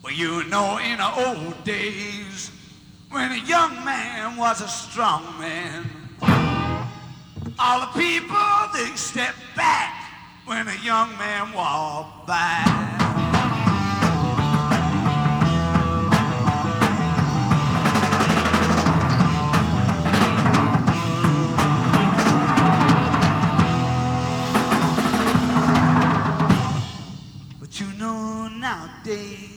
Well, you know, in the old days, when a young man was a strong man, all the people, they stepped back when a young man walked by. But you know nowadays,